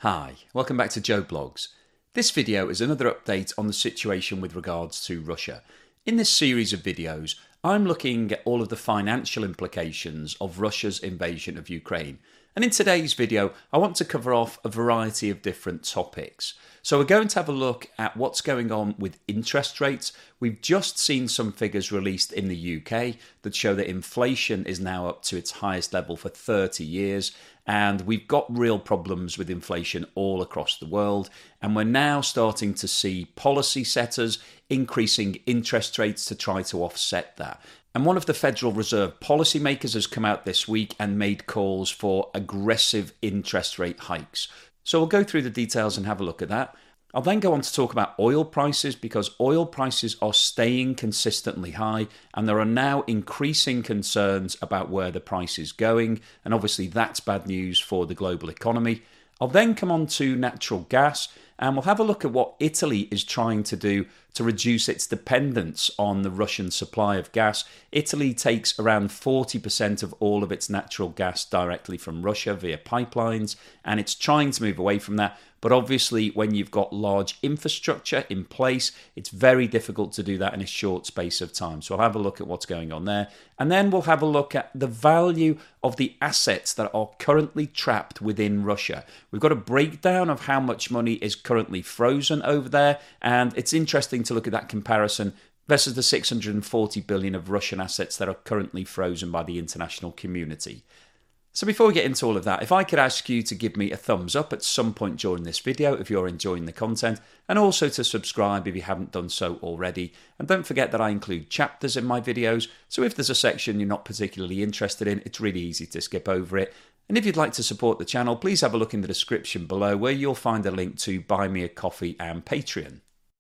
Hi, welcome back to Joe Blogs. This video is another update on the situation with regards to Russia. In this series of videos, I'm looking at all of the financial implications of Russia's invasion of Ukraine. And in today's video, I want to cover off a variety of different topics. So we're going to have a look at what's going on with interest rates. We've just seen some figures released in the UK that show that inflation is now up to its highest level for 30 years. And we've got real problems with inflation all across the world. And we're now starting to see policy setters increasing interest rates to try to offset that. And one of the Federal Reserve policymakers has come out this week and made calls for aggressive interest rate hikes. So we'll go through the details and have a look at that. I'll then go on to talk about oil prices because oil prices are staying consistently high and there are now increasing concerns about where the price is going. And obviously that's bad news for the global economy. I'll then come on to natural gas and we'll have a look at what Italy is trying to do to reduce its dependence on the Russian supply of gas. Italy takes around 40% of all of its natural gas directly from Russia via pipelines, and it's trying to move away from that. But obviously, when you've got large infrastructure in place, it's very difficult to do that in a short space of time. So I'll have a look at what's going on there. And then we'll have a look at the value of the assets that are currently trapped within Russia. We've got a breakdown of how much money is currently frozen over there. And it's interesting to look at that comparison versus the 640 billion of Russian assets that are currently frozen by the international community. So before we get into all of that, if I could ask you to give me a thumbs up at some point during this video if you're enjoying the content, and also to subscribe if you haven't done so already. And don't forget that I include chapters in my videos, so if there's a section you're not particularly interested in, it's really easy to skip over it. And if you'd like to support the channel, please have a look in the description below where you'll find a link to Buy Me a Coffee and Patreon.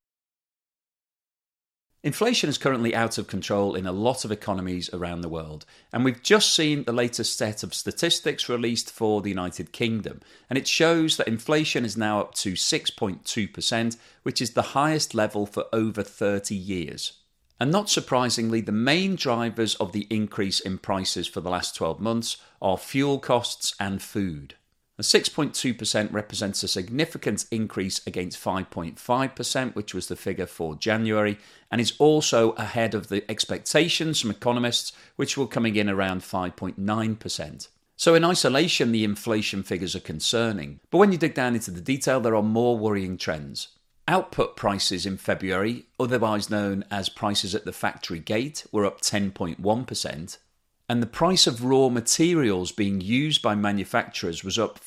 Inflation is currently out of control in a lot of economies around the world, and we've just seen the latest set of statistics released for the United Kingdom, and it shows that inflation is now up to 6.2%, which is the highest level for over 30 years. And not surprisingly, the main drivers of the increase in prices for the last 12 months are fuel costs and food. The 6.2% represents a significant increase against 5.5%, which was the figure for January, and is also ahead of the expectations from economists, which were coming in around 5.9%. So in isolation, the inflation figures are concerning. But when you dig down into the detail, there are more worrying trends. Output prices in February, otherwise known as prices at the factory gate, were up 10.1%. And the price of raw materials being used by manufacturers was up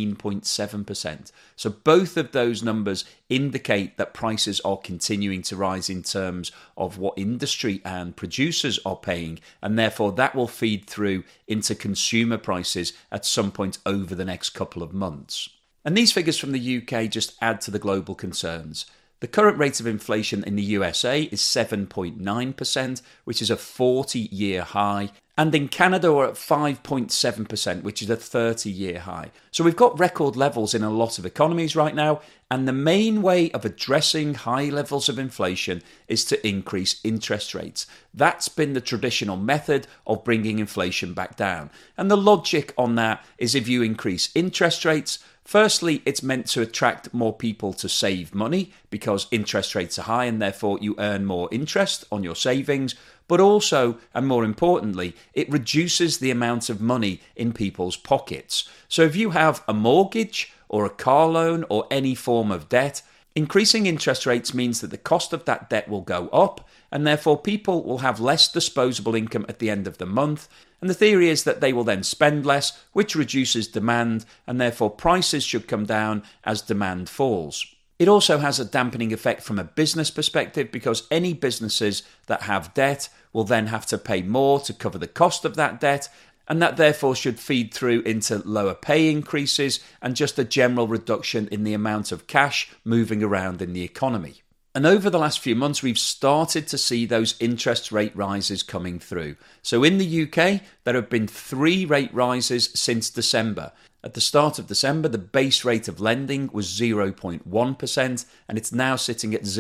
14.7%. So both of those numbers indicate that prices are continuing to rise in terms of what industry and producers are paying, and therefore that will feed through into consumer prices at some point over the next couple of months. And these figures from the UK just add to the global concerns. The current rate of inflation in the USA is 7.9%, which is a 40-year high. And in Canada, we're at 5.7%, which is a 30-year high. So we've got record levels in a lot of economies right now. And the main way of addressing high levels of inflation is to increase interest rates. That's been the traditional method of bringing inflation back down. And the logic on that is if you increase interest rates, firstly, it's meant to attract more people to save money because interest rates are high and therefore you earn more interest on your savings. But also, and more importantly, it reduces the amount of money in people's pockets. So if you have a mortgage or a car loan or any form of debt, increasing interest rates means that the cost of that debt will go up and therefore people will have less disposable income at the end of the month. And the theory is that they will then spend less, which reduces demand, and therefore prices should come down as demand falls. It also has a dampening effect from a business perspective because any businesses that have debt will then have to pay more to cover the cost of that debt, and that therefore should feed through into lower pay increases and just a general reduction in the amount of cash moving around in the economy. And over the last few months, we've started to see those interest rate rises coming through. So in the UK, there have been 3 rate rises since December. At the start of December, the base rate of lending was 0.1%, and it's now sitting at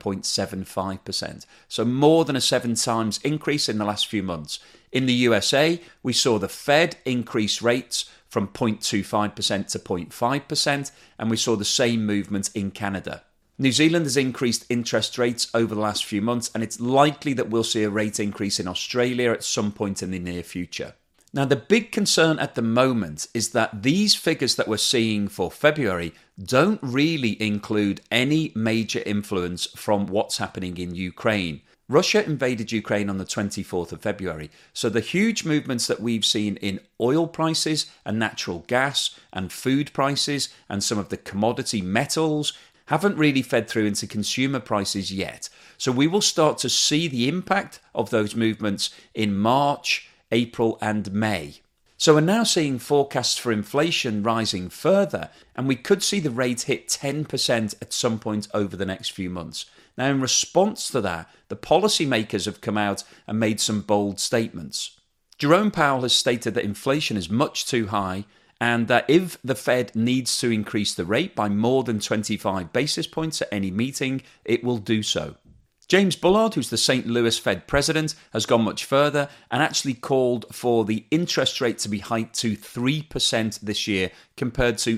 0.75%. So more than a 7 times increase in the last few months. In the USA, we saw the Fed increase rates from 0.25% to 0.5%, and we saw the same movement in Canada. New Zealand has increased interest rates over the last few months, and it's likely that we'll see a rate increase in Australia at some point in the near future. Now, the big concern at the moment is that these figures that we're seeing for February don't really include any major influence from what's happening in Ukraine. Russia invaded Ukraine on the 24th of February, so the huge movements that we've seen in oil prices and natural gas and food prices and some of the commodity metals haven't really fed through into consumer prices yet. So we will start to see the impact of those movements in March, April and May. So we're now seeing forecasts for inflation rising further, and we could see the rate hit 10% at some point over the next few months. Now, in response to that, the policymakers have come out and made some bold statements. Jerome Powell has stated that inflation is much too high and that if the Fed needs to increase the rate by more than 25 basis points at any meeting, it will do so. James Bullard, who's the St. Louis Fed president, has gone much further and actually called for the interest rate to be hiked to 3% this year compared to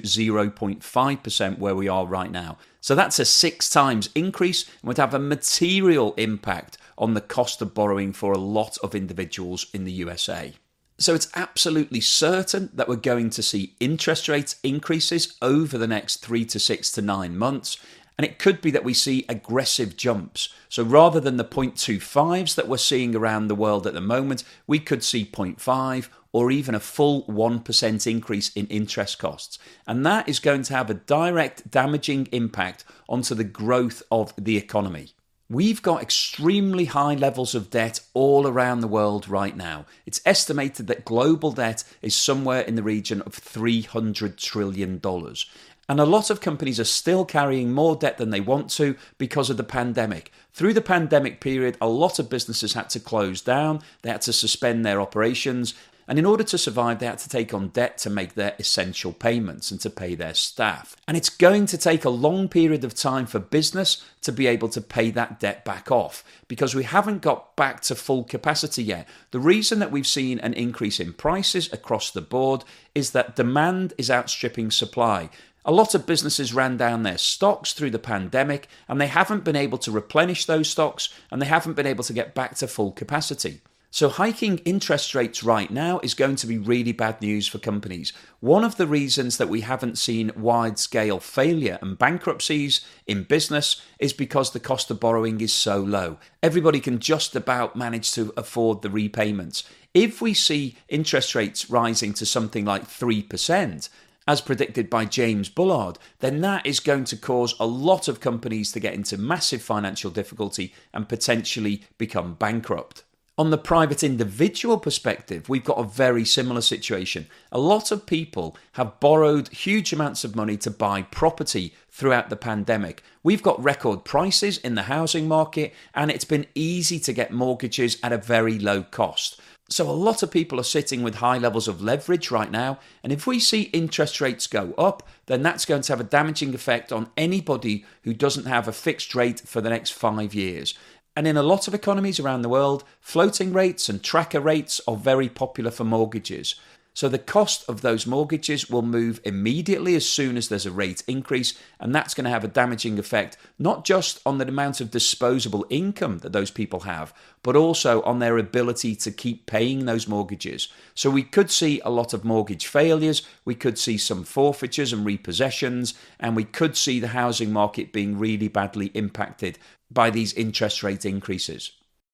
0.5% where we are right now. So that's a 6 times increase and would have a material impact on the cost of borrowing for a lot of individuals in the USA. So it's absolutely certain that we're going to see interest rates increases over the next 3 to 6 to 9 months. And it could be that we see aggressive jumps. So rather than the 0.25s that we're seeing around the world at the moment, we could see 0.5 or even a full 1% increase in interest costs. And that is going to have a direct damaging impact onto the growth of the economy. We've got extremely high levels of debt all around the world right now. It's estimated that global debt is somewhere in the region of $300 trillion. And a lot of companies are still carrying more debt than they want to because of the pandemic. Through the pandemic period, a lot of businesses had to close down, they had to suspend their operations, and in order to survive, they had to take on debt to make their essential payments and to pay their staff. And it's going to take a long period of time for business to be able to pay that debt back off because we haven't got back to full capacity yet. The reason that we've seen an increase in prices across the board is that demand is outstripping supply. A lot of businesses ran down their stocks through the pandemic and they haven't been able to replenish those stocks and they haven't been able to get back to full capacity. So hiking interest rates right now is going to be really bad news for companies. One of the reasons that we haven't seen wide-scale failure and bankruptcies in business is because the cost of borrowing is so low. Everybody can just about manage to afford the repayments. If we see interest rates rising to something like 3%, as predicted by James Bullard, then that is going to cause a lot of companies to get into massive financial difficulty and potentially become bankrupt. On the private individual perspective, we've got a very similar situation. A lot of people have borrowed huge amounts of money to buy property throughout the pandemic. We've got record prices in the housing market, and it's been easy to get mortgages at a very low cost. So a lot of people are sitting with high levels of leverage right now, and if we see interest rates go up, then that's going to have a damaging effect on anybody who doesn't have a fixed rate for the next 5 years. And in a lot of economies around the world, floating rates and tracker rates are very popular for mortgages. So the cost of those mortgages will move immediately as soon as there's a rate increase, and that's going to have a damaging effect not just on the amount of disposable income that those people have, but also on their ability to keep paying those mortgages. So we could see a lot of mortgage failures, we could see some forfeitures and repossessions, and we could see the housing market being really badly impacted by these interest rate increases.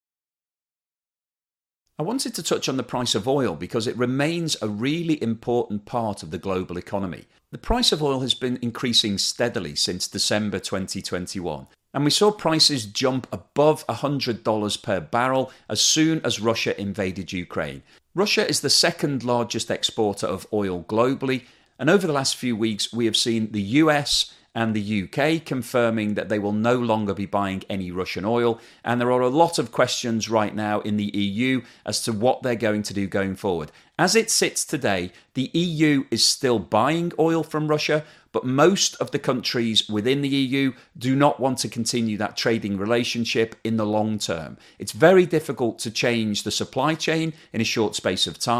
I wanted to touch on the price of oil because it remains a really important part of the global economy. The price of oil has been increasing steadily since December 2021, and we saw prices jump above $100 per barrel as soon as Russia invaded Ukraine. Russia is the second largest exporter of oil globally, and over the last few weeks we have seen the US and the UK confirming that they will no longer be buying any Russian oil, and there are a lot of questions right now in the EU as to what they're going to do going forward. As it sits today, the EU is still buying oil from Russia, but most of the countries within the EU do not want to continue that trading relationship in the long term. It's very difficult to change the supply chain in a short space of time,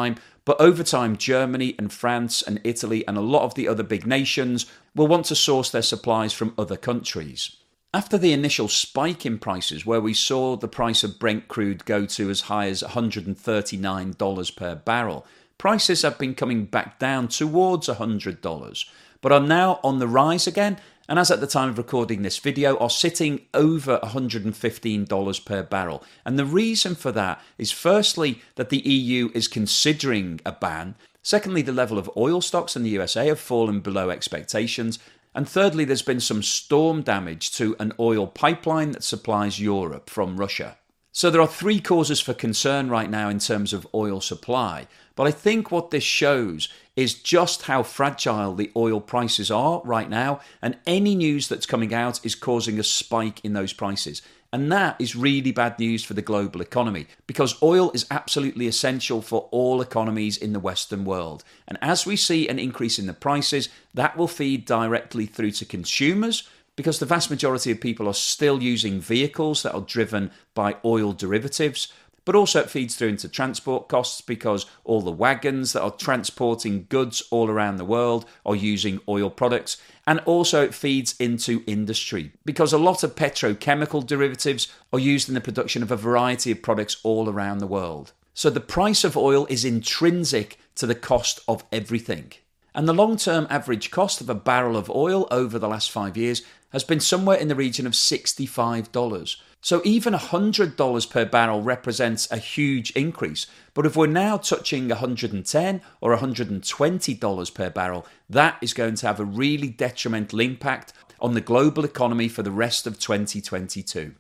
But over time, Germany and France and Italy and a lot of the other big nations will want to source their supplies from other countries. After the initial spike in prices, where we saw the price of Brent crude go to as high as $139 per barrel, prices have been coming back down towards $100, but are now on the rise again, and as at the time of recording this video, are sitting over $115 per barrel. And the reason for that is firstly that the EU is considering a ban, secondly the level of oil stocks in the USA have fallen below expectations, and thirdly there's been some storm damage to an oil pipeline that supplies Europe from Russia. So there are three causes for concern right now in terms of oil supply, but I think what this shows is just how fragile the oil prices are right now, and any news that's coming out is causing a spike in those prices. And that is really bad news for the global economy, because oil is absolutely essential for all economies in the Western world. And as we see an increase in the prices, that will feed directly through to consumers, because the vast majority of people are still using vehicles that are driven by oil derivatives. But also it feeds through into transport costs, because all the wagons that are transporting goods all around the world are using oil products. And also it feeds into industry, because a lot of petrochemical derivatives are used in the production of a variety of products all around the world. So the price of oil is intrinsic to the cost of everything. And the long-term average cost of a barrel of oil over the last 5 years has been somewhere in the region of $65. So even $100 per barrel represents a huge increase. But if we're now touching $110 or $120 per barrel, that is going to have a really detrimental impact on the global economy for the rest of 2022.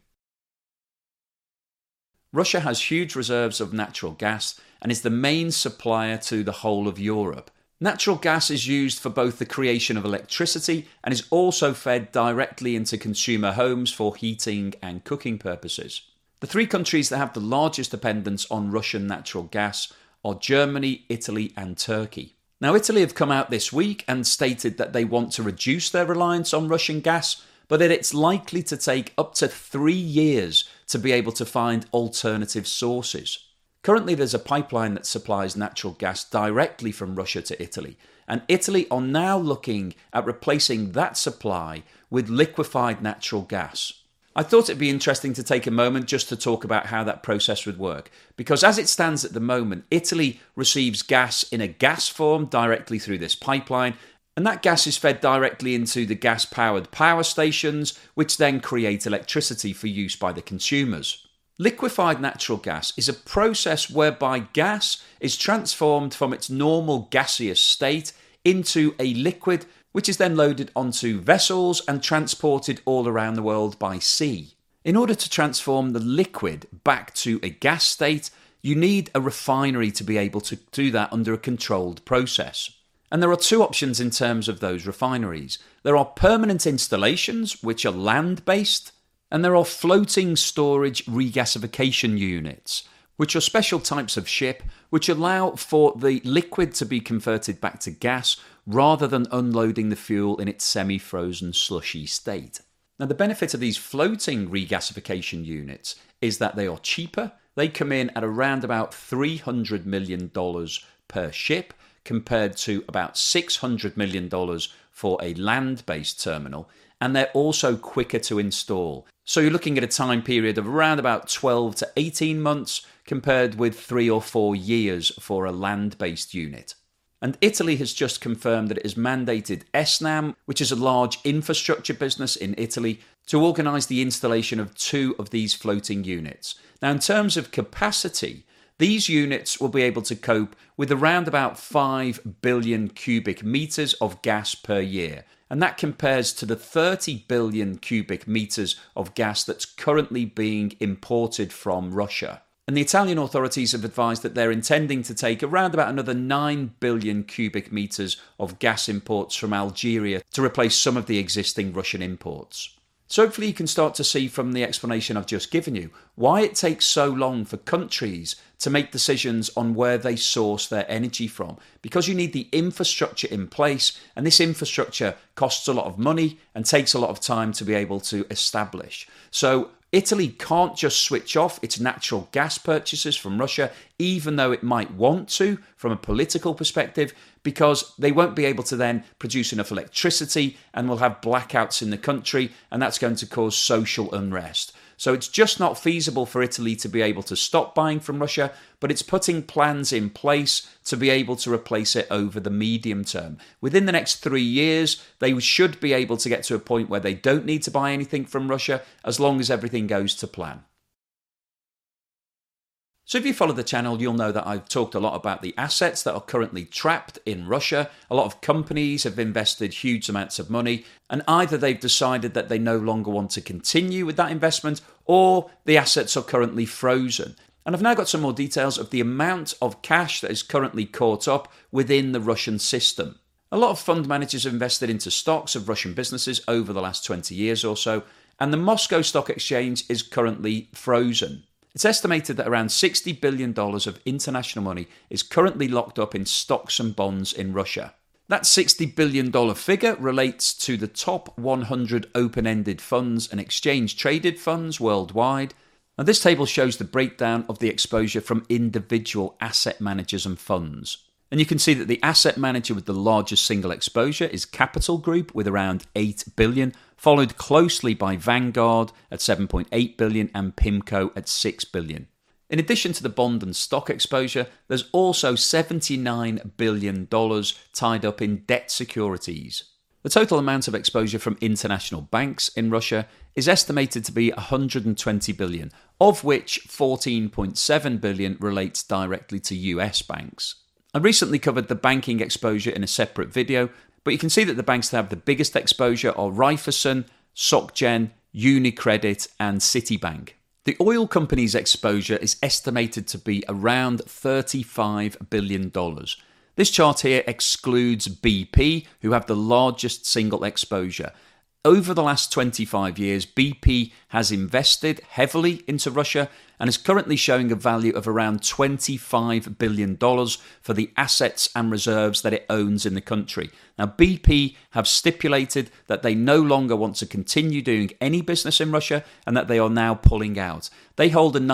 Russia has huge reserves of natural gas and is the main supplier to the whole of Europe. Natural gas is used for both the creation of electricity and is also fed directly into consumer homes for heating and cooking purposes. The three countries that have the largest dependence on Russian natural gas are Germany, Italy and Turkey. Now, Italy have come out this week and stated that they want to reduce their reliance on Russian gas, but that it's likely to take up to 3 years to be able to find alternative sources. Currently, there's a pipeline that supplies natural gas directly from Russia to Italy, and Italy are now looking at replacing that supply with liquefied natural gas. I thought it'd be interesting to take a moment just to talk about how that process would work, because as it stands at the moment, Italy receives gas in a gas form directly through this pipeline, and that gas is fed directly into the gas-powered power stations, which then create electricity for use by the consumers. Liquefied natural gas is a process whereby gas is transformed from its normal gaseous state into a liquid, which is then loaded onto vessels and transported all around the world by sea. In order to transform the liquid back to a gas state, you need a refinery to be able to do that under a controlled process. And there are two options in terms of those refineries. There are permanent installations, which are land-based, and there are floating storage regasification units, which are special types of ship which allow for the liquid to be converted back to gas rather than unloading the fuel in its semi-frozen slushy state. Now, the benefit of these floating regasification units is that they are cheaper. They come in at around about $300 million per ship, compared to about $600 million for a land-based terminal, and they're also quicker to install. So you're looking at a time period of around about 12 to 18 months compared with 3 or 4 years for a land-based unit. And Italy has just confirmed that it has mandated Snam, which is a large infrastructure business in Italy, to organise the installation of 2 of these floating units. Now, in terms of capacity, these units will be able to cope with around about 5 billion cubic metres of gas per year. And that compares to the 30 billion cubic metres of gas that's currently being imported from Russia. And the Italian authorities have advised that they're intending to take around about another 9 billion cubic metres of gas imports from Algeria to replace some of the existing Russian imports. So hopefully you can start to see from the explanation I've just given you why it takes so long for countries to make decisions on where they source their energy from. Because you need the infrastructure in place, and this infrastructure costs a lot of money and takes a lot of time to be able to establish. So Italy can't just switch off its natural gas purchases from Russia, even though it might want to from a political perspective, because they won't be able to then produce enough electricity and will have blackouts in the country, and that's going to cause social unrest. So it's just not feasible for Italy to be able to stop buying from Russia, but it's putting plans in place to be able to replace it over the medium term. Within the next 3 years, they should be able to get to a point where they don't need to buy anything from Russia as long as everything goes to plan. So if you follow the channel, you'll know that I've talked a lot about the assets that are currently trapped in Russia. A lot of companies have invested huge amounts of money, and either they've decided that they no longer want to continue with that investment, or the assets are currently frozen. And I've now got some more details of the amount of cash that is currently caught up within the Russian system. A lot of fund managers have invested into stocks of Russian businesses over the last 20 years or so, and the Moscow Stock Exchange is currently frozen. It's estimated that around $60 billion of international money is currently locked up in stocks and bonds in Russia. That $60 billion figure relates to the top 100 open-ended funds and exchange-traded funds worldwide. Now, this table shows the breakdown of the exposure from individual asset managers and funds. And you can see that the asset manager with the largest single exposure is Capital Group with around $8 billion, followed closely by Vanguard at $7.8 billion and PIMCO at $6 billion. In addition to the bond and stock exposure, there's also $79 billion tied up in debt securities. The total amount of exposure from international banks in Russia is estimated to be $120 billion, of which $14.7 billion relates directly to US banks. I recently covered the banking exposure in a separate video, but you can see that the banks that have the biggest exposure are Raiffeisen, SocGen, UniCredit and Citibank. The oil company's exposure is estimated to be around $35 billion. This chart here excludes BP, who have the largest single exposure. Over the last 25 years, BP has invested heavily into Russia and is currently showing a value of around $25 billion for the assets and reserves that it owns in the country. Now, BP have stipulated that they no longer want to continue doing any business in Russia and that they are now pulling out. They hold a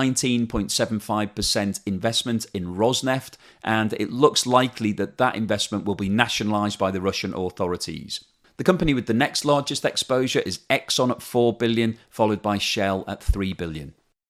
19.75% investment in Rosneft, and it looks likely that that investment will be nationalized by the Russian authorities. The company with the next largest exposure is Exxon at $4 billion, followed by Shell at $3 billion.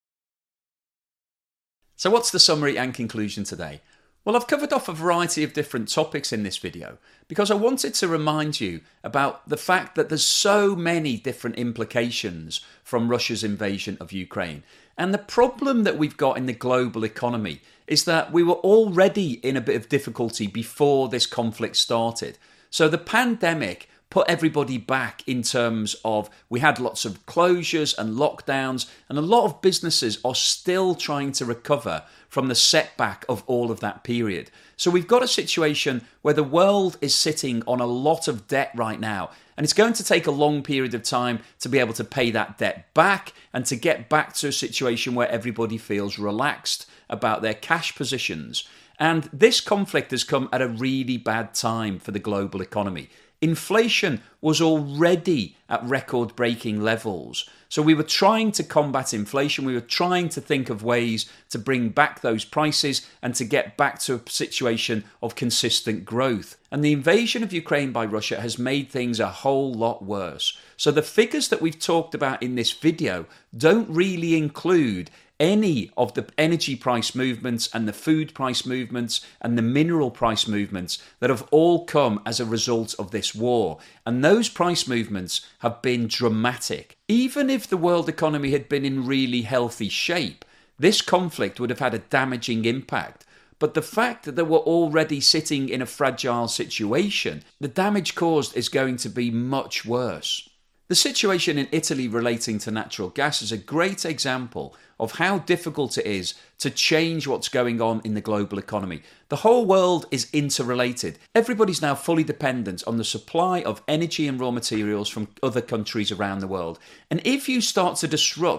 So what's the summary and conclusion today? Well, I've covered off a variety of different topics in this video because I wanted to remind you about the fact that there's so many different implications from Russia's invasion of Ukraine. And the problem that we've got in the global economy is that we were already in a bit of difficulty before this conflict started. So the pandemic put everybody back in terms of we had lots of closures and lockdowns, and a lot of businesses are still trying to recover from the setback of all of that period. So we've got a situation where the world is sitting on a lot of debt right now, and it's going to take a long period of time to be able to pay that debt back and to get back to a situation where everybody feels relaxed about their cash positions. And this conflict has come at a really bad time for the global economy. Inflation was already at record-breaking levels. So we were trying to combat inflation. We were trying to think of ways to bring back those prices and to get back to a situation of consistent growth. And the invasion of Ukraine by Russia has made things a whole lot worse. So the figures that we've talked about in this video don't really include any of the energy price movements and the food price movements and the mineral price movements that have all come as a result of this war. And those price movements have been dramatic. Even if the world economy had been in really healthy shape, this conflict would have had a damaging impact. But the fact that they were already sitting in a fragile situation, the damage caused is going to be much worse. The situation in Italy relating to natural gas is a great example of how difficult it is to change what's going on in the global economy. The whole world is interrelated. Everybody's now fully dependent on the supply of energy and raw materials from other countries around the world. And if you start to disrupt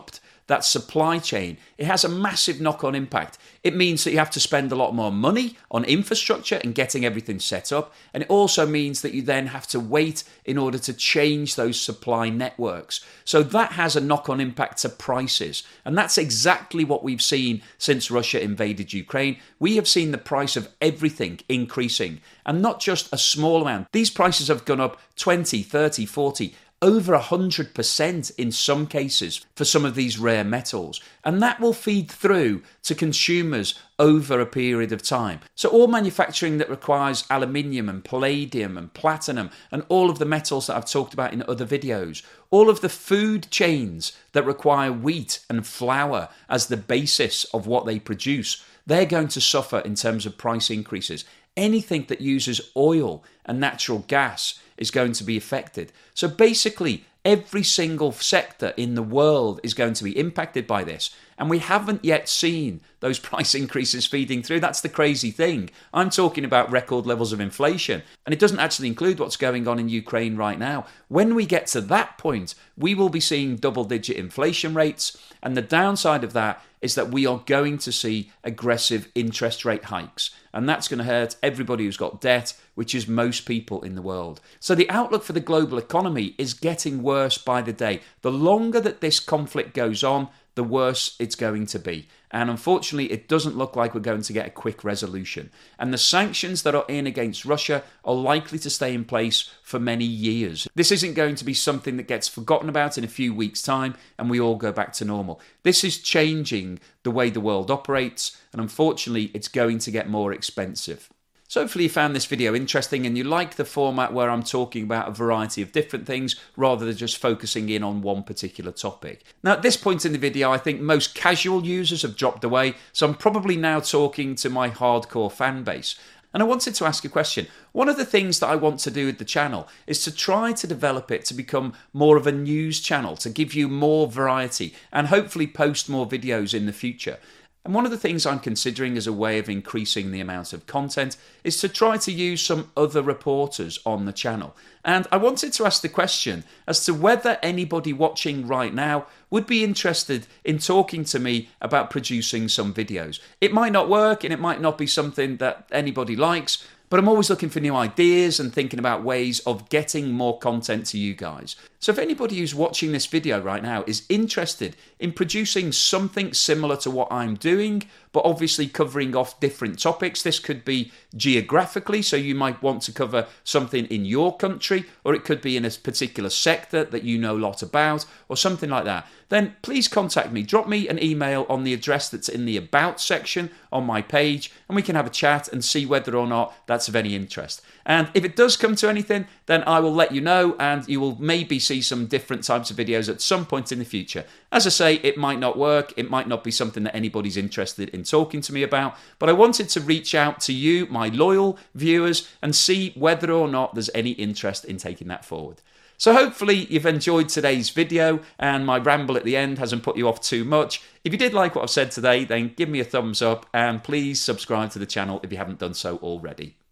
that supply chain, it has a massive knock-on impact. It means that you have to spend a lot more money on infrastructure and getting everything set up. And it also means that you then have to wait in order to change those supply networks. So that has a knock-on impact to prices. And that's exactly what we've seen since Russia invaded Ukraine. We have seen the price of everything increasing, and not just a small amount. These prices have gone up 20, 30, 40, over 100% in some cases for some of these rare metals. And that will feed through to consumers over a period of time. So all manufacturing that requires aluminium and palladium and platinum and all of the metals that I've talked about in other videos, all of the food chains that require wheat and flour as the basis of what they produce, they're going to suffer in terms of price increases. Anything that uses oil and natural gas is going to be affected. So basically, every single sector in the world is going to be impacted by this. And we haven't yet seen those price increases feeding through. That's the crazy thing. I'm talking about record levels of inflation, and it doesn't actually include what's going on in Ukraine right now. When we get to that point, we will be seeing double-digit inflation rates. And the downside of that is that we are going to see aggressive interest rate hikes. And that's going to hurt everybody who's got debt, which is most people in the world. So the outlook for the global economy is getting worse by the day. The longer that this conflict goes on, the worse it's going to be. And unfortunately, it doesn't look like we're going to get a quick resolution. And the sanctions that are in against Russia are likely to stay in place for many years. This isn't going to be something that gets forgotten about in a few weeks' time and we all go back to normal. This is changing the way the world operates, and unfortunately, it's going to get more expensive. So hopefully you found this video interesting and you like the format where I'm talking about a variety of different things rather than just focusing in on one particular topic. Now at this point in the video, I think most casual users have dropped away, so I'm probably now talking to my hardcore fan base. And I wanted to ask a question. One of the things that I want to do with the channel is to try to develop it to become more of a news channel, to give you more variety and hopefully post more videos in the future. And one of the things I'm considering as a way of increasing the amount of content is to try to use some other reporters on the channel. And I wanted to ask the question as to whether anybody watching right now would be interested in talking to me about producing some videos. It might not work and it might not be something that anybody likes, but I'm always looking for new ideas and thinking about ways of getting more content to you guys. So if anybody who's watching this video right now is interested in producing something similar to what I'm doing, but obviously covering off different topics, this could be geographically, so you might want to cover something in your country, or it could be in a particular sector that you know a lot about, or something like that, then please contact me. Drop me an email on the address that's in the About section on my page, and we can have a chat and see whether or not that's of any interest. And if it does come to anything, then I will let you know, and you will maybe see some different types of videos at some point in the future. As I say, it might not work, it might not be something that anybody's interested in talking to me about, but I wanted to reach out to you, my loyal viewers, and see whether or not there's any interest in taking that forward. So hopefully you've enjoyed today's video and my ramble at the end hasn't put you off too much. If you did like what I've said today, then give me a thumbs up and please subscribe to the channel if you haven't done so already.